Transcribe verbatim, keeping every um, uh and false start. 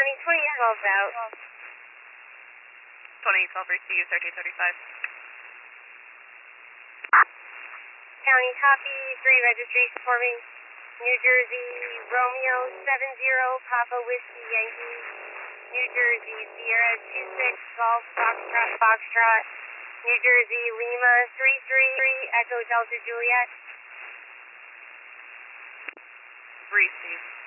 County twenty twelve out. twenty twelve, receive thirteen thirty-five. County copy, three registration forming. New Jersey, Romeo seven zero, Papa Whiskey Yankee. New Jersey, Sierra two six, Golf Foxtrot Foxtrot. New Jersey, Lima three three three, Echo Delta Juliet. Receive.